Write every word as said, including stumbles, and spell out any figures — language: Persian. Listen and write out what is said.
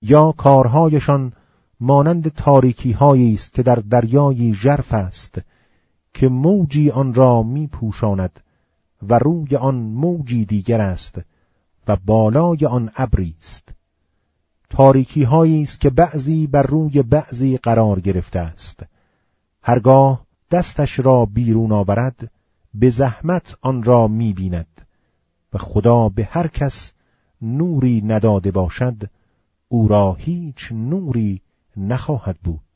یا کارهایشان مانند تاریکی هایی است که در دریایی ژرف است که موجی آن را می پوشاند و روی آن موجی دیگر است و بالای آن ابری است. تاریکی هایی است که بعضی بر روی بعضی قرار گرفته است. هرگاه دستش را بیرون آورد به زحمت آن را می بیند و خدا به هر کس نوری نداده باشد او را هیچ نوری نخواهد بود.